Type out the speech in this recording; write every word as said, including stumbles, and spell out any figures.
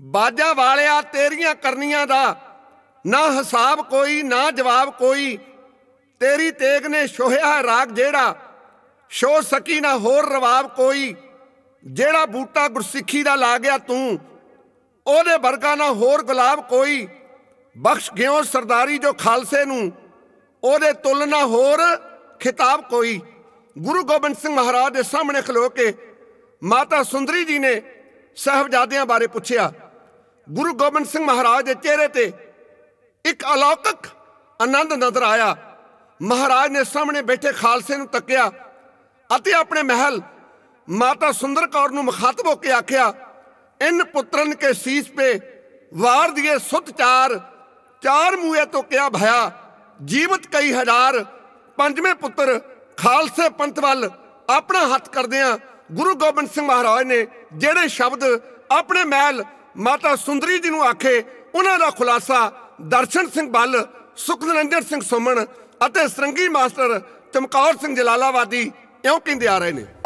ਬਾਜਾਂ ਵਾਲਿਆ ਤੇਰੀਆਂ ਕਰਨੀਆਂ ਦਾ ਨਾ ਹਿਸਾਬ ਕੋਈ ਨਾ ਜਵਾਬ ਕੋਈ। ਤੇਰੀ ਤੇਗ ਨੇ ਛੋਹਿਆ ਹੈ ਰਾਗ ਜਿਹੜਾ ਛੋ ਸਕੀ ਨਾ ਹੋਰ ਰਵਾਬ ਕੋਈ। ਜਿਹੜਾ ਬੂਟਾ ਗੁਰਸਿੱਖੀ ਦਾ ਲਾ ਗਿਆ ਤੂੰ ਉਹਦੇ ਵਰਗਾ ਨਾ ਹੋਰ ਗੁਲਾਬ ਕੋਈ। ਬਖਸ਼ ਗਿਓ ਸਰਦਾਰੀ ਜੋ ਖਾਲਸੇ ਨੂੰ ਉਹਦੇ ਤੁਲ ਨਾ ਹੋਰ ਖਿਤਾਬ ਕੋਈ। ਗੁਰੂ ਗੋਬਿੰਦ ਸਿੰਘ ਮਹਾਰਾਜ ਦੇ ਸਾਹਮਣੇ ਖਲੋ ਕੇ ਮਾਤਾ ਸੁੰਦਰੀ ਜੀ ਨੇ ਸਾਹਿਬਜ਼ਾਦਿਆਂ ਬਾਰੇ ਪੁੱਛਿਆ। ਗੁਰੂ ਗੋਬਿੰਦ ਸਿੰਘ ਮਹਾਰਾਜ ਦੇ ਚਿਹਰੇ ਤੇ ਇੱਕ ਅਲੌਕਿਕ ਆਨੰਦ ਨਜ਼ਰ ਆਇਆ। ਮਹਾਰਾਜ ਨੇ ਸਾਹਮਣੇ ਬੈਠੇ ਖਾਲਸੇ ਨੂੰ ਤੱਕਿਆ ਅਤੇ ਆਪਣੇ ਮਹਿਲ ਮਾਤਾ ਸੁੰਦਰ ਕੌਰ ਨੂੰ ਮੁਖਾਤਬ ਹੋ ਕੇ ਆਖਿਆ, ਇਨ ਪੁੱਤਰਨ ਕੇ ਸੀਸ ਪੇ ਵਾਰ ਦੀਏ ਸੁਤ ਚਾਰ। ਚਾਰ ਮੂਏ ਤੋਂ ਕਿਆ ਭਇਆ ਜੀਵਤ ਕਈ ਹਜ਼ਾਰ। ਪੰਜਵੇਂ ਪੁੱਤਰ ਖਾਲਸੇ ਪੰਥ ਵੱਲ ਆਪਣਾ ਹੱਥ ਕਰਦਿਆਂ ਗੁਰੂ ਗੋਬਿੰਦ ਸਿੰਘ ਮਹਾਰਾਜ ਨੇ ਜਿਹੜੇ ਸ਼ਬਦ ਆਪਣੇ ਮਹਿਲ ਮਾਤਾ ਸੁੰਦਰੀ ਜੀ ਨੂੰ ਆਖੇ, ਉਹਨਾਂ ਦਾ ਖੁਲਾਸਾ ਦਰਸ਼ਨ ਸਿੰਘ ਬੱਲ, ਸੁਖਨਿਰੰਜਨ ਸਿੰਘ ਸੁਮਨ ਅਤੇ ਸਰੰਗੀ ਮਾਸਟਰ ਚਮਕੌਰ ਸਿੰਘ ਜਲਾਲਾਬਾਦੀ ਇਉਂ ਕਹਿੰਦੇ ਆ ਰਹੇ ਨੇ।